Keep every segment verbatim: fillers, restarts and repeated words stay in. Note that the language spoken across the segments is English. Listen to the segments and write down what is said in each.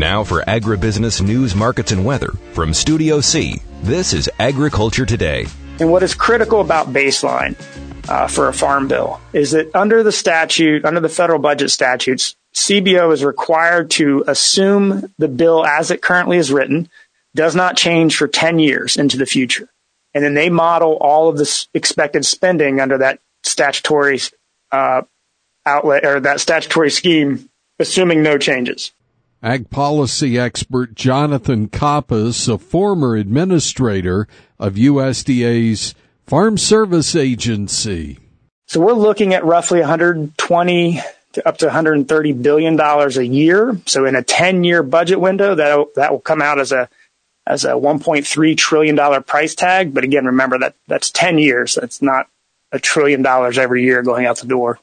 Now for agribusiness news, markets, and weather from Studio C, this is Agriculture Today. And what is critical about baseline uh, for a farm bill is that under the statute, under the federal budget statutes, C B O is required to assume the bill as it currently is written does not change for ten years into the future. And then they model all of this expected spending under that statutory uh, outlet or that statutory scheme, assuming no changes. Ag policy expert Jonathan Kappas, a former administrator of U S D A's Farm Service Agency. So we're looking at roughly one hundred twenty to up to one hundred thirty billion dollars a year. So in a ten-year budget window, that that will come out as a as a one point three trillion dollars price tag. But again, remember that that's ten years. That's not a trillion dollars every year going out the door.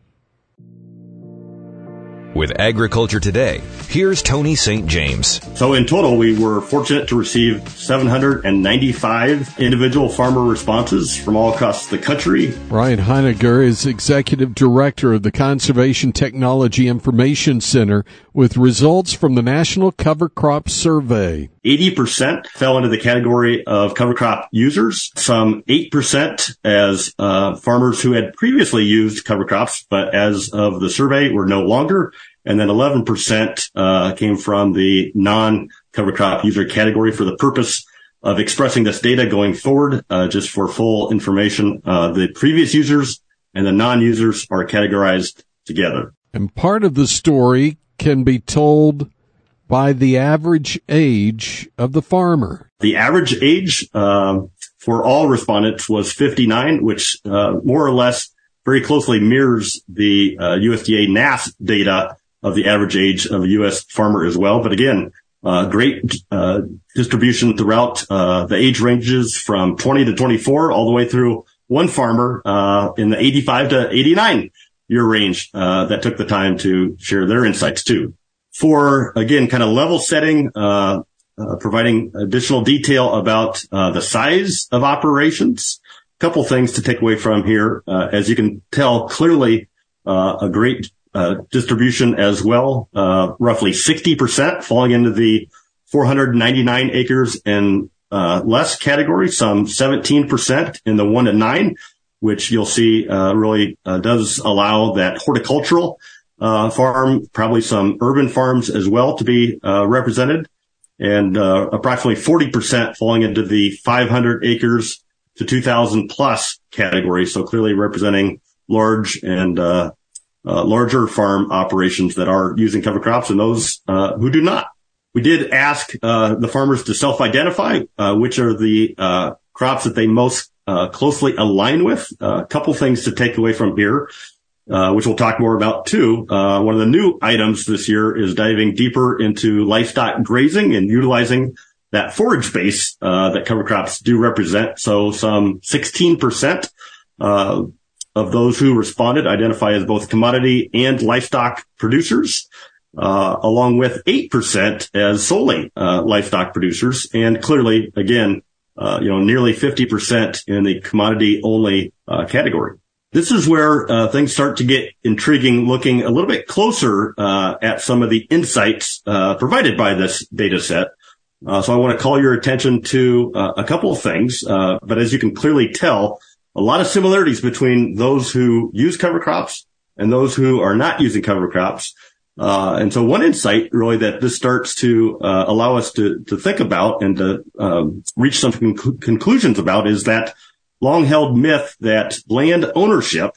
With Agriculture Today, here's Tony Saint James. So in total, we were fortunate to receive seven hundred ninety-five individual farmer responses from all across the country. Ryan Heiniger is Executive Director of the Conservation Technology Information Center with results from the National Cover Crop Survey. eighty percent fell into the category of cover crop users, some eight percent as uh, farmers who had previously used cover crops, but as of the survey were no longer. And then eleven percent uh, came from the non-cover crop user category. For the purpose of expressing this data going forward, uh, just for full information, uh, the previous users and the non-users are categorized together. And part of the story can be told by the average age of the farmer. The average age uh, for all respondents was fifty-nine, which uh, more or less very closely mirrors the uh, U S D A N A S data of the average age of a U S farmer as well. But again, uh, great uh, distribution throughout uh, the age ranges from twenty to twenty-four, all the way through one farmer uh, in the eighty-five to eighty-nine year range uh, that took the time to share their insights too. For, again, kind of level setting, uh, uh, providing additional detail about uh, the size of operations. A couple things to take away from here. Uh, as you can tell, clearly uh, a great uh, distribution as well. Uh, roughly sixty percent falling into the four hundred ninety-nine acres and uh, less category, some seventeen percent in the one to nine, which you'll see uh, really uh, does allow that horticultural Uh, farm, probably some urban farms as well to be uh, represented, and uh, approximately forty percent falling into the five hundred acres to two thousand plus category. So clearly representing large and uh, uh, larger farm operations that are using cover crops and those uh, who do not. We did ask uh, the farmers to self-identify uh, which are the uh, crops that they most uh, closely align with. Uh, a couple things to take away from here. Uh, which we'll talk more about too. Uh, one of the new items this year is diving deeper into livestock grazing and utilizing that forage base, uh, that cover crops do represent. So some sixteen percent, uh, of those who responded identify as both commodity and livestock producers, uh, along with eight percent as solely, uh, livestock producers. And clearly, again, uh, you know, nearly fifty percent in the commodity only, uh, category. This is where uh, things start to get intriguing, looking a little bit closer uh, at some of the insights uh, provided by this data set. Uh, so I want to call your attention to uh, a couple of things. Uh, but as you can clearly tell, a lot of similarities between those who use cover crops and those who are not using cover crops. Uh, and so one insight really that this starts to uh, allow us to, to think about and to um, reach some conc- conclusions about is that long-held myth that land ownership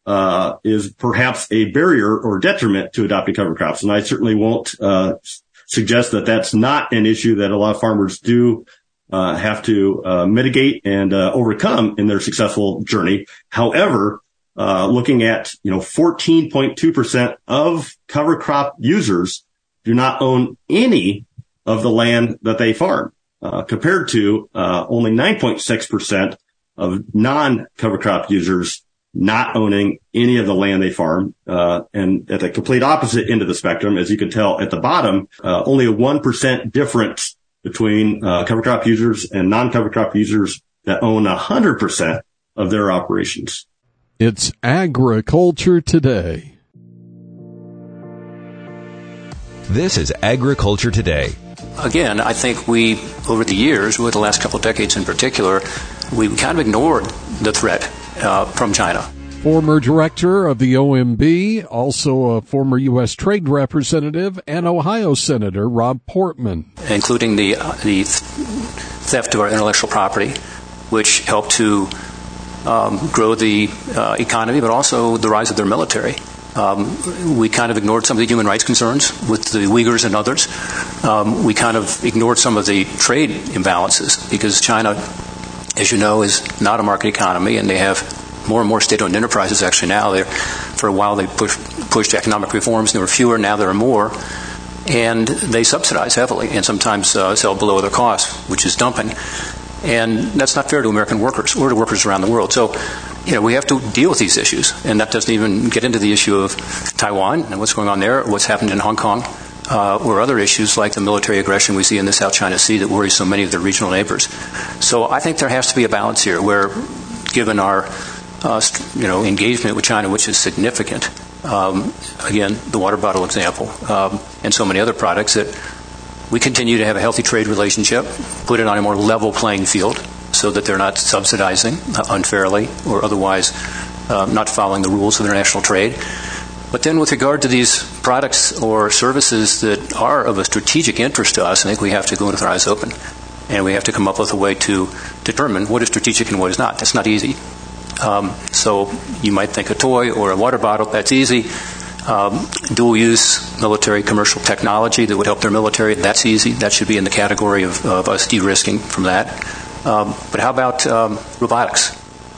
uh is perhaps a barrier or detriment to adopting cover crops. And I certainly won't uh suggest that that's not an issue that a lot of farmers do uh have to uh mitigate and uh overcome in their successful journey. However, uh looking at, you know, fourteen point two percent of cover crop users do not own any of the land that they farm, uh compared to uh only nine point six percent of non-cover crop users not owning any of the land they farm. Uh, and at the complete opposite end of the spectrum, as you can tell at the bottom, uh, only a one percent difference between uh, cover crop users and non-cover crop users that own one hundred percent of their operations. It's Agriculture Today. This is Agriculture Today. Again, I think we, over the years, over the last couple of decades in particular, we kind of ignored the threat uh, from China. Former director of the O M B, also a former U S trade representative, and Ohio Senator Rob Portman. Including the, uh, the theft of our intellectual property, which helped to um, grow the uh, economy, but also the rise of their military. Um, we kind of ignored some of the human rights concerns with the Uyghurs and others. Um, we kind of ignored some of the trade imbalances because China, as you know, is not a market economy, and they have more and more state-owned enterprises actually now. They're, for a while they push, pushed economic reforms. There were fewer, now there are more. And they subsidize heavily and sometimes uh, sell below their cost, which is dumping. And that's not fair to American workers or to workers around the world. So, you know, we have to deal with these issues. And that doesn't even get into the issue of Taiwan and what's going on there, what's happened in Hong Kong, uh, or other issues like the military aggression we see in the South China Sea that worries so many of their regional neighbors. So I think there has to be a balance here where, given our, uh, you know, engagement with China, which is significant, um, again, the water bottle example, um, and so many other products, that we continue to have a healthy trade relationship, put it on a more level playing field so that they're not subsidizing unfairly or otherwise uh, not following the rules of international trade. But then with regard to these products or services that are of a strategic interest to us, I think we have to go with our eyes open. And we have to come up with a way to determine what is strategic and what is not. That's not easy. Um, so you might think a toy or a water bottle, that's easy. Um, dual-use military commercial technology that would help their military, that's easy. That should be in the category of, of us de-risking from that. Um, but how about um, robotics?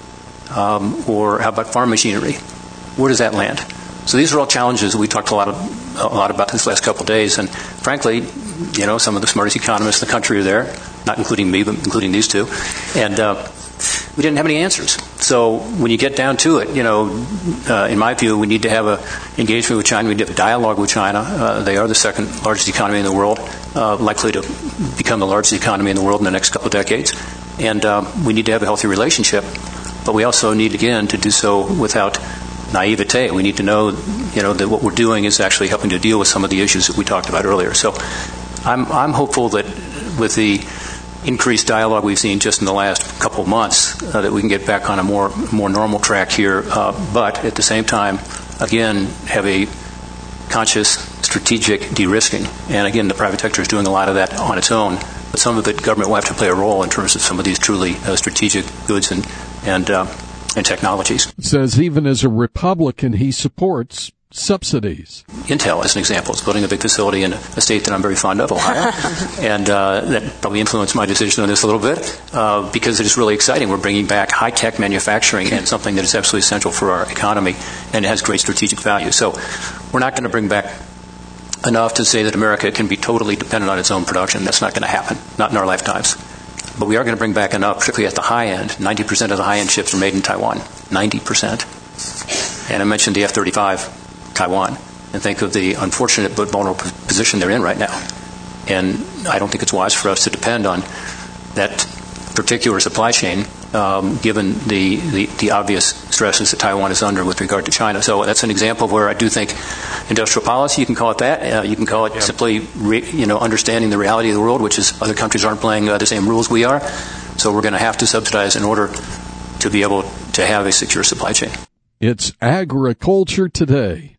Um, or how about farm machinery? Where does that land? So these are all challenges we talked a lot, of, a lot about this last couple of days. And frankly, you know, some of the smartest economists in the country are there, not including me, but including these two. And uh, we didn't have any answers. So when you get down to it, you know, uh, in my view, we need to have a engagement with China. We need to have a dialogue with China. Uh, they are the second largest economy in the world, uh, likely to become the largest economy in the world in the next couple of decades. And uh, we need to have a healthy relationship. But we also need, again, to do so without naivete. We need to know, you know, that what we're doing is actually helping to deal with some of the issues that we talked about earlier. So I'm, I'm hopeful that with the increased dialogue we've seen just in the last couple of months, uh, that we can get back on a more more normal track here, uh, but at the same time, again, have a conscious, strategic de-risking. And again, the private sector is doing a lot of that on its own, but some of it, government will have to play a role in terms of some of these truly uh, strategic goods and and, uh, and technologies. It says even as a Republican, he supports subsidies. Intel, as an example, is building a big facility in a state that I'm very fond of, Ohio, and uh, that probably influenced my decision on this a little bit uh, because it is really exciting. We're bringing back high-tech manufacturing and something that is absolutely essential for our economy, and it has great strategic value. So we're not going to bring back enough to say that America can be totally dependent on its own production. That's not going to happen, not in our lifetimes. But we are going to bring back enough, particularly at the high end. ninety percent of the high-end chips are made in Taiwan. ninety percent. And I mentioned the F thirty-five. Taiwan, and think of the unfortunate but vulnerable position they're in right now. And I don't think it's wise for us to depend on that particular supply chain, um, given the, the, the obvious stresses that Taiwan is under with regard to China. So that's an example where I do think industrial policy, you can call it that. Uh, you can call it yeah. simply re, you know, understanding the reality of the world, which is other countries aren't playing uh, the same rules we are. So we're going to have to subsidize in order to be able to have a secure supply chain. It's Agriculture Today.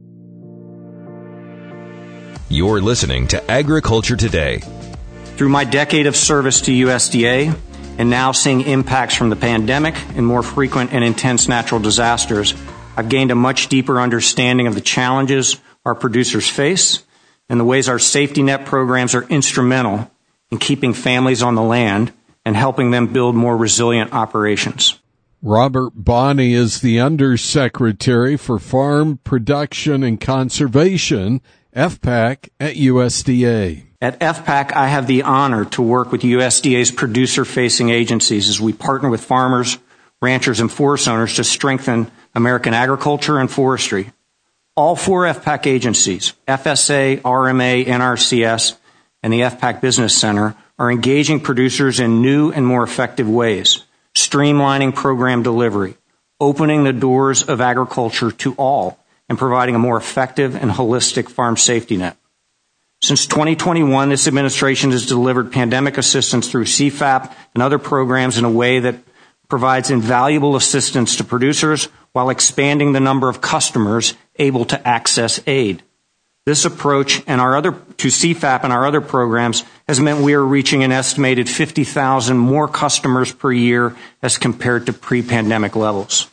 You're listening to Agriculture Today. Through my decade of service to U S D A and now seeing impacts from the pandemic and more frequent and intense natural disasters, I've gained a much deeper understanding of the challenges our producers face and the ways our safety net programs are instrumental in keeping families on the land and helping them build more resilient operations. Robert Bonney is the Undersecretary for Farm Production and Conservation, F PAC, at U S D A. At F PAC, I have the honor to work with U S D A's producer-facing agencies as we partner with farmers, ranchers, and forest owners to strengthen American agriculture and forestry. All four F PAC agencies, F S A, R M A, N R C S, and the F PAC Business Center, are engaging producers in new and more effective ways, streamlining program delivery, opening the doors of agriculture to all, and providing a more effective and holistic farm safety net. Since twenty twenty-one, this administration has delivered pandemic assistance through C FAP and other programs in a way that provides invaluable assistance to producers while expanding the number of customers able to access aid. This approach and our other to C FAP and our other programs has meant we are reaching an estimated fifty thousand more customers per year as compared to pre-pandemic levels.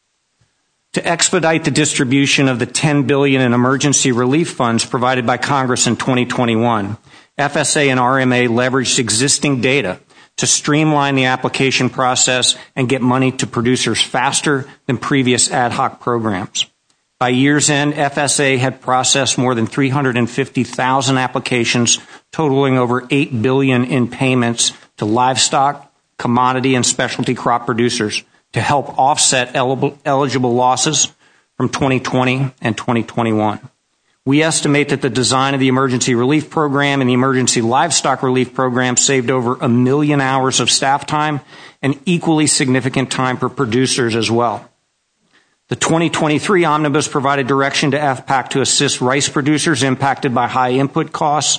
To expedite the distribution of the ten billion dollars in emergency relief funds provided by Congress in twenty twenty-one, F S A and R M A leveraged existing data to streamline the application process and get money to producers faster than previous ad hoc programs. By year's end, F S A had processed more than three hundred fifty thousand applications, totaling over eight billion dollars in payments to livestock, commodity, and specialty crop producers to help offset eligible losses from twenty twenty and twenty twenty-one. We estimate that the design of the Emergency Relief Program and the Emergency Livestock Relief Program saved over a million hours of staff time and equally significant time for producers as well. The twenty twenty-three omnibus provided direction to F PAC to assist rice producers impacted by high input costs.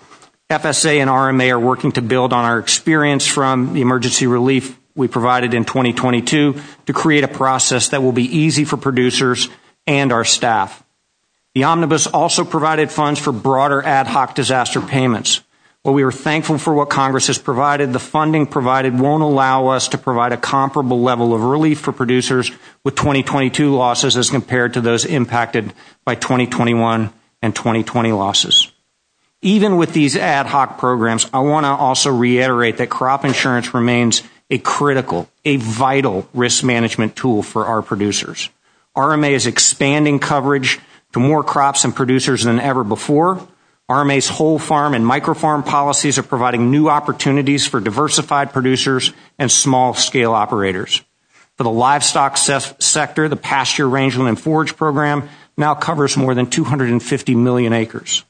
F S A and R M A are working to build on our experience from the emergency relief we provided in twenty twenty-two to create a process that will be easy for producers and our staff. The omnibus also provided funds for broader ad hoc disaster payments. While we are thankful for what Congress has provided, the funding provided won't allow us to provide a comparable level of relief for producers with twenty twenty-two losses as compared to those impacted by twenty twenty-one and twenty twenty losses. Even with these ad hoc programs, I want to also reiterate that crop insurance remains a critical, a vital risk management tool for our producers. R M A is expanding coverage to more crops and producers than ever before. R M A's whole farm and microfarm policies are providing new opportunities for diversified producers and small-scale operators. For the livestock se- sector, the pasture, rangeland, and forage program now covers more than two hundred fifty million acres.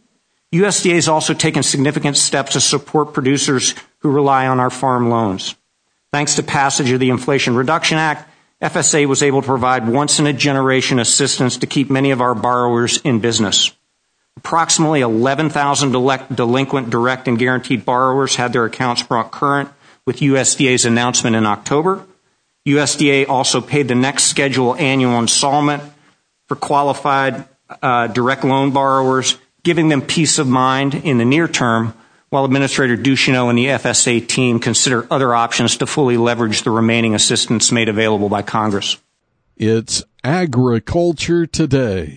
U S D A has also taken significant steps to support producers who rely on our farm loans. Thanks to passage of the Inflation Reduction Act, F S A was able to provide once-in-a-generation assistance to keep many of our borrowers in business. Approximately eleven thousand delinquent direct and guaranteed borrowers had their accounts brought current with U S D A's announcement in October. U S D A also paid the next scheduled annual installment for qualified uh, direct loan borrowers, giving them peace of mind in the near term, while Administrator Ducheneaux and the F S A team consider other options to fully leverage the remaining assistance made available by Congress. It's Agriculture Today.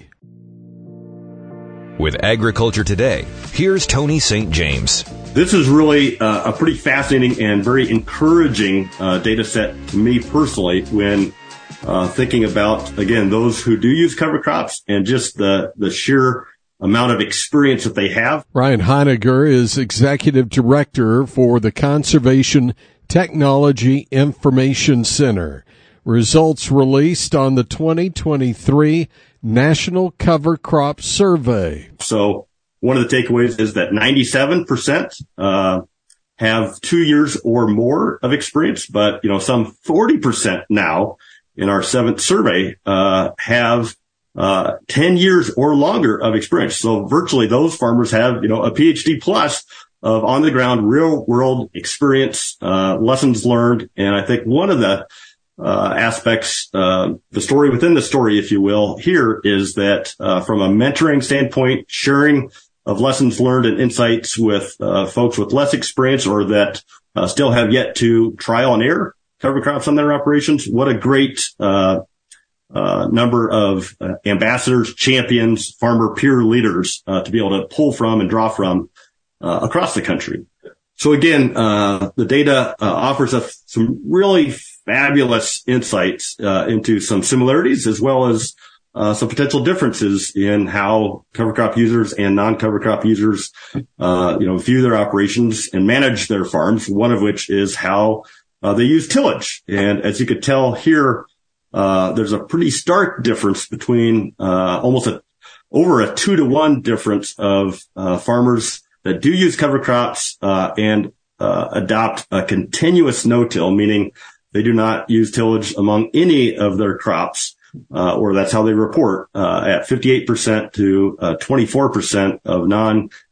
With Agriculture Today, here's Tony Saint James. This is really uh, a pretty fascinating and very encouraging uh, data set to me personally when uh, thinking about, again, those who do use cover crops and just the, the sheer amount of experience that they have. Ryan Heiniger is Executive Director for the Conservation Technology Information Center. Results released on the twenty twenty-three National Cover Crop Survey. So one of the takeaways is that ninety-seven percent uh, have two years or more of experience, but, you know, some forty percent now in our seventh survey uh, have uh ten years or longer of experience. So virtually those farmers have, you know, a P H D plus of on the ground real world experience, uh lessons learned. And I think one of the uh aspects, uh the story within the story, if you will, here is that uh from a mentoring standpoint, sharing of lessons learned and insights with uh folks with less experience or that uh, still have yet to trial and error cover crops on their operations. What a great uh Uh, number of uh, ambassadors, champions, farmer peer leaders uh, to be able to pull from and draw from uh, across the country. So again, uh, the data uh, offers us some really fabulous insights uh, into some similarities as well as uh, some potential differences in how cover crop users and non-cover crop users, uh, you know, view their operations and manage their farms. One of which is how uh, they use tillage, and as you could tell here. Uh, there's a pretty stark difference between, uh, almost a, over a two to one difference of, uh, farmers that do use cover crops, uh, and, uh, adopt a continuous no-till, meaning they do not use tillage among any of their crops, uh, or that's how they report, uh, at fifty-eight percent to, uh, twenty-four percent of non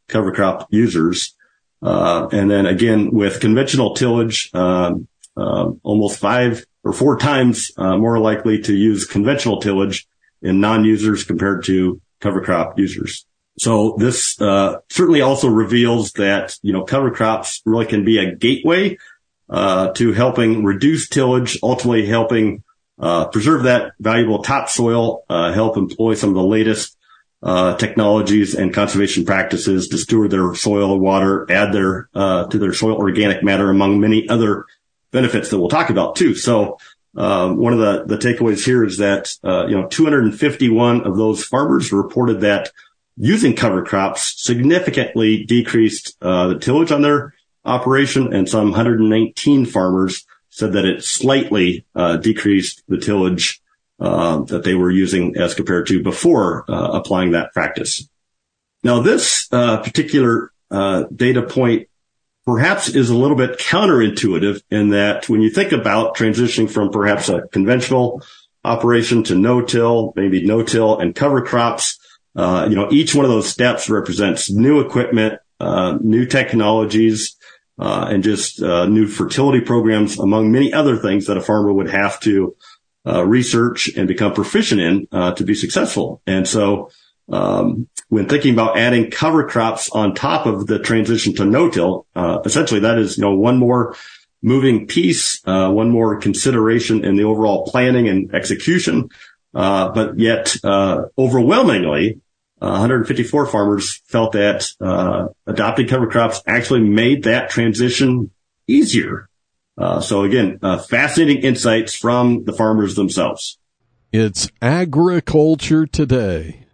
cover crop users. Uh, and then again, with conventional tillage, um, uh, almost five or four times uh, more likely to use conventional tillage in non-users compared to cover crop users. So this uh, certainly also reveals that, you know, cover crops really can be a gateway uh, to helping reduce tillage, ultimately helping uh, preserve that valuable topsoil, uh, help employ some of the latest uh technologies and conservation practices to steward their soil and water, add their uh to their soil organic matter, among many other benefits that we'll talk about too. So um one of the the takeaways here is that uh you know two hundred fifty-one of those farmers reported that using cover crops significantly decreased uh the tillage on their operation, and some one hundred nineteen farmers said that it slightly uh decreased the tillage Uh, that they were using as compared to before uh, applying that practice. Now, this uh, particular uh, data point perhaps is a little bit counterintuitive in that when you think about transitioning from perhaps a conventional operation to no-till, maybe no-till and cover crops, uh, you know, each one of those steps represents new equipment, uh, new technologies, uh, and just uh, new fertility programs, among many other things that a farmer would have to Uh, research and become proficient in uh, to be successful. And so um, when thinking about adding cover crops on top of the transition to no-till, uh, essentially that is, you know, one more moving piece, uh, one more consideration in the overall planning and execution. Uh, but yet, uh, overwhelmingly, uh, one hundred fifty-four farmers felt that uh, adopting cover crops actually made that transition easier. Uh, so again, uh, fascinating insights from the farmers themselves. It's Agriculture Today.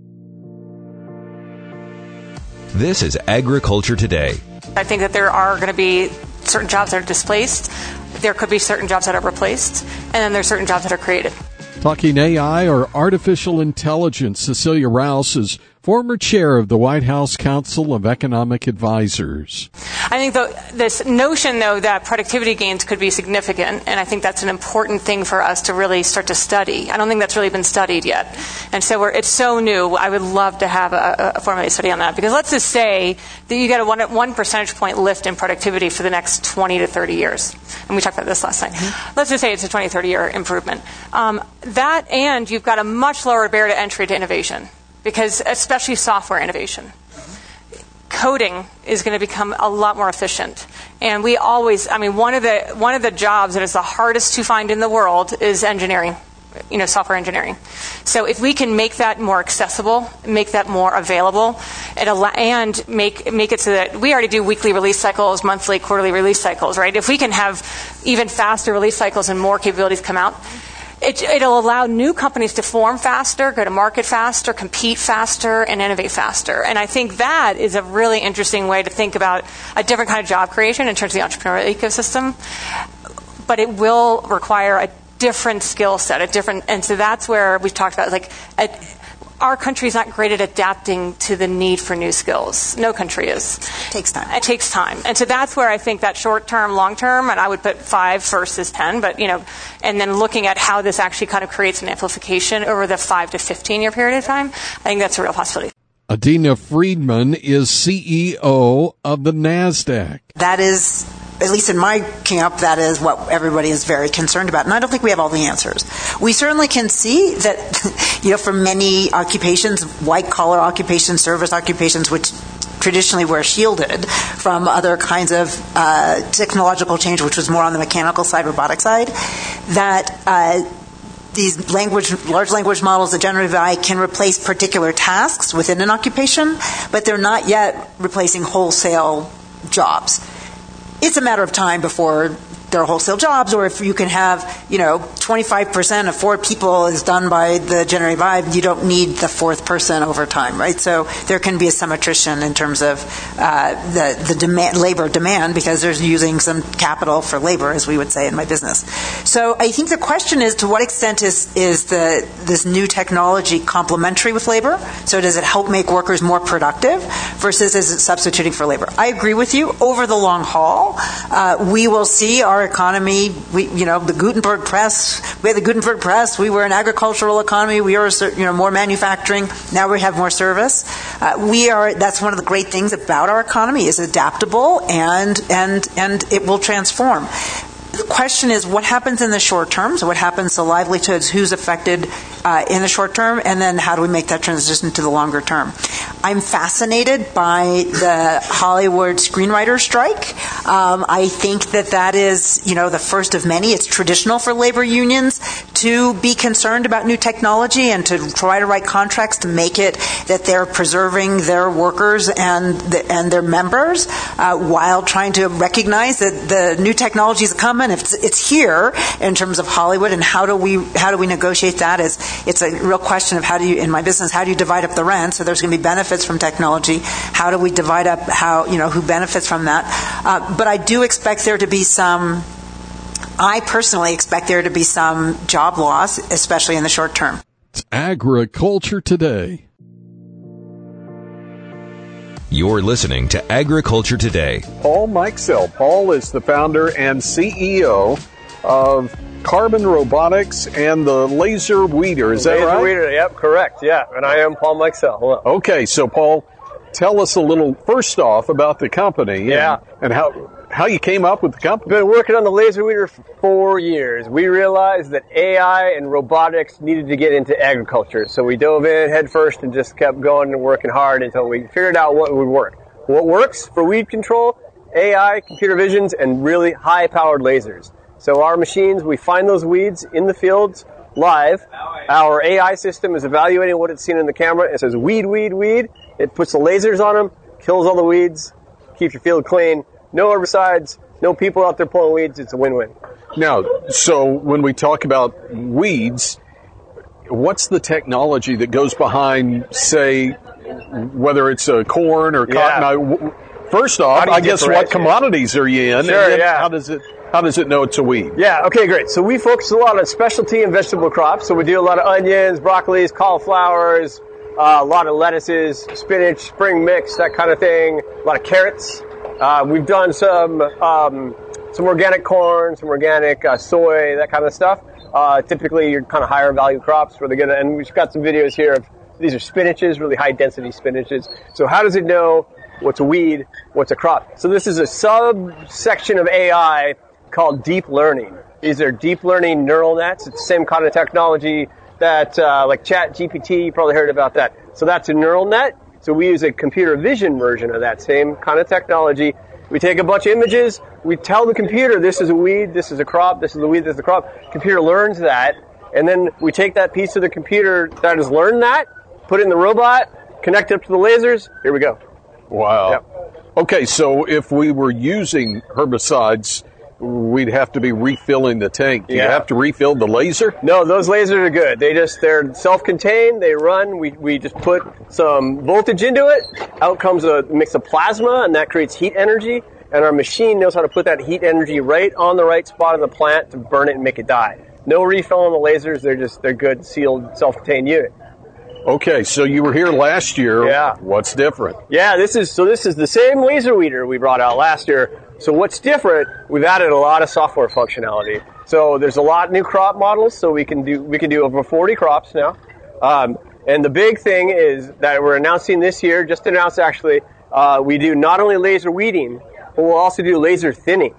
This is Agriculture Today. I think that there are going to be certain jobs that are displaced. There could be certain jobs that are replaced. And then there's certain jobs that are created. Talking A I or artificial intelligence, Cecilia Rouse is former chair of the White House Council of Economic Advisors. I think the, this notion, though, that productivity gains could be significant, and I think that's an important thing for us to really start to study. I don't think that's really been studied yet. And so we're, it's so new. I would love to have a, a formulated study on that. Because let's just say that you get a one, one percentage point lift in productivity for the next twenty to thirty years. And we talked about this last night. Mm-hmm. Let's just say it's a twenty, thirty year improvement. Um, that and you've got a much lower barrier to entry to innovation. Because especially software innovation. Coding is going to become a lot more efficient. And we always, I mean, one of the one of the jobs that is the hardest to find in the world is engineering, you know, software engineering. So if we can make that more accessible, make that more available, it al- and make make it so that we already do weekly release cycles, monthly, quarterly release cycles, right? If we can have even faster release cycles and more capabilities come out, It, it'll allow new companies to form faster, go to market faster, compete faster, and innovate faster. And I think that is a really interesting way to think about a different kind of job creation in terms of the entrepreneurial ecosystem. But it will require a different skill set, a different, and so that's where we've talked about, like, a, our country's not great at adapting to the need for new skills. No country is. It takes time. It takes time. And so that's where I think that short-term, long-term, and I would put five versus ten, but, you know, and then looking at how this actually kind of creates an amplification over the five to fifteen year period of time, I think that's a real possibility. Adina Friedman is C E O of the NASDAQ. That is, at least in my camp, that is what everybody is very concerned about. And I don't think we have all the answers. We certainly can see that, you know, for many occupations, white-collar occupations, service occupations, which traditionally were shielded from other kinds of uh, technological change, which was more on the mechanical side, robotic side, that uh, these language, large language models, the generative A I, can replace particular tasks within an occupation, but they're not yet replacing wholesale jobs. It's a matter of time before there are wholesale jobs, or if you can have, you know, twenty-five percent of four people is done by the generative A I, you don't need the fourth person over time, right? So there can be some attrition in terms of uh, the, the demand, labor demand, because there's using some capital for labor, as we would say in my business. So I think the question is, to what extent is, is the this new technology complementary with labor? So does it help make workers more productive versus is it substituting for labor? I agree with you. Over the long haul, uh, we will see our economy, we, you know, the Gutenberg press, we had the Gutenberg press, we were an agricultural economy, we were, you know, more manufacturing, now we have more service. Uh, we are, that's one of the great things about our economy, is adaptable and, and, and it will transform. The question is, what happens in the short term? So what happens to livelihoods? Who's affected uh, in the short term? And then how do we make that transition to the longer term? I'm fascinated by the Hollywood screenwriter strike. Um, I think that that is, you know, the first of many. It's traditional for labor unions to be concerned about new technology and to try to write contracts to make it that they're preserving their workers and the, and their members uh, while trying to recognize that the new technology is coming. It's, it's here in terms of Hollywood, and how do we how do we negotiate that? Is it's a real question of how do you, in my business, how do you divide up the rent? So there's going to be benefits from technology. How do we divide up how, you know, who benefits from that? Uh, but I do expect there to be some. I personally expect there to be some job loss, especially in the short term. It's Agriculture Today. You're listening to Agriculture Today. Paul Mikesell. Paul is the founder and C E O of Carbon Robotics and the Laser Weeder. Is that Laser right? Weeder, yep, correct. Yeah, and I am Paul Mikesell. Hello. Okay, so Paul, tell us a little first off about the company. Yeah. And, and how how you came up with the company. Been working on the Laser Weeder for four years. We realized that A I and robotics needed to get into agriculture, so we dove in head first and just kept going and working hard until we figured out what would work. What works for weed control? A I, computer visions, and really high-powered lasers. So our machines, we find those weeds in the fields live. Our A I system is evaluating what it's seen in the camera. It says weed, weed, weed. It puts the lasers on them, kills all the weeds, keeps your field clean. No herbicides, no people out there pulling weeds. It's a win-win. Now, so when we talk about weeds, what's the technology that goes behind, say, whether it's a corn or cotton? Yeah. First off, I guess what commodities are you in? Sure, and then yeah. How does it how does it know it's a weed? Yeah, okay, great. So we focus a lot on specialty and vegetable crops. So we do a lot of onions, broccolis, cauliflowers, uh, a lot of lettuces, spinach, spring mix, that kind of thing. A lot of carrots. Uh, we've done some um, some organic corn, some organic uh, soy, that kind of stuff. Uh, typically, your kind of higher value crops where they're gonna. And we've got some videos here of these are spinaches, really high density spinaches. So how does it know what's a weed, what's a crop? So this is a subsection of A I called deep learning. These are deep learning neural nets. It's the same kind of technology that uh, like Chat G P T. You probably heard about that. So that's a neural net. So we use a computer vision version of that same kind of technology. We take a bunch of images, we tell the computer this is a weed, this is a crop, this is a weed, this is a crop. Computer learns that, and then we take that piece of the computer that has learned that, put it in the robot, connect it up to the lasers, here we go. Wow. Yep. Okay, so if we were using herbicides, we'd have to be refilling the tank. Do Yeah. you have to refill the laser? No, those lasers are good. They just, they're self-contained, they run, we, we just put some voltage into it, out comes a mix of plasma, and that creates heat energy, and our machine knows how to put that heat energy right on the right spot in the plant to burn it and make it die. No refill on the lasers, they're just, they're good, sealed, self-contained unit. Okay, so you were here last year. Yeah. What's different? Yeah, this is, so this is the same laser weeder we brought out last year. So what's different, we've added a lot of software functionality. So there's a lot of new crop models, so we can do, we can do over forty crops now. Um, and the big thing is that we're announcing this year, just announced actually, uh, we do not only laser weeding, but we'll also do laser thinning.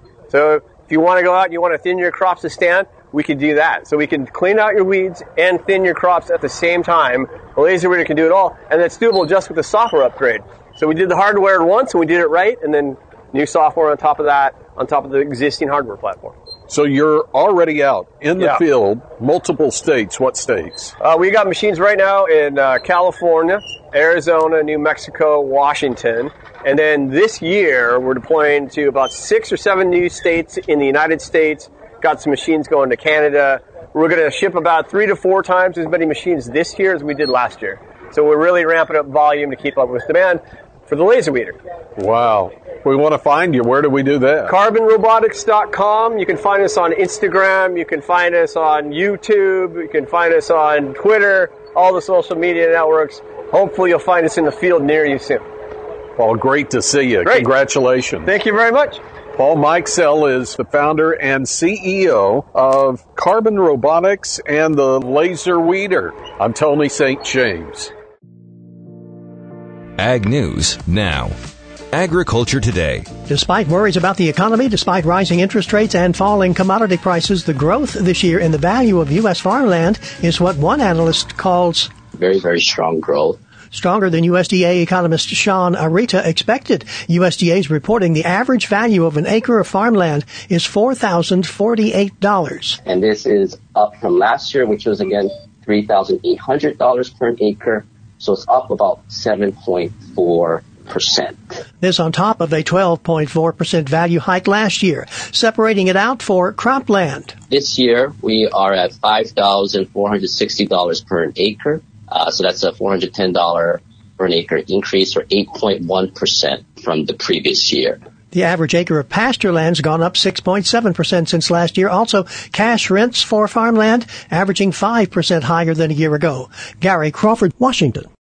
So if you want to go out and you want to thin your crops to stand, we can do that. So we can clean out your weeds and thin your crops at the same time. The laser weeder can do it all, and that's doable just with the software upgrade. So we did the hardware once, and we did it right, and then new software on top of that, on top of the existing hardware platform. So you're already out in the Yeah. field, multiple states. What states? Uh, we got machines right now in uh, California, Arizona, New Mexico, Washington. And then this year, we're deploying to about six or seven new states in the United States. Got some machines going to Canada. We're going to ship about three to four times as many machines this year as we did last year. So we're really ramping up volume to keep up with demand for the laser weeder. Wow. We want to find you. Where do we do that? carbon robotics dot com. You can find us on Instagram. You can find us on YouTube. You can find us on Twitter, all the social media networks. Hopefully you'll find us in the field near you soon. Paul, great to see you. Great. Congratulations. Thank you very much. Paul Mikesell is the founder and C E O of Carbon Robotics and the Laser Weeder. I'm Tony Saint James. Ag News Now. Agriculture Today. Despite worries about the economy, despite rising interest rates and falling commodity prices, the growth this year in the value of U S farmland is what one analyst calls very, very strong growth. Stronger than U S D A economist Sean Arita expected. U S D A is reporting the average value of an acre of farmland is four thousand forty-eight dollars. And this is up from last year, which was, again, three thousand eight hundred dollars per acre. So it's up about seven point four percent. This on top of a twelve point four percent value hike last year. Separating it out for cropland. This year, we are at five thousand four hundred sixty dollars per acre. Uh, so that's a four hundred ten dollars per acre increase, or eight point one percent from the previous year. The average acre of pasture land's gone up six point seven percent since last year. Also, cash rents for farmland averaging five percent higher than a year ago. Gary Crawford, Washington.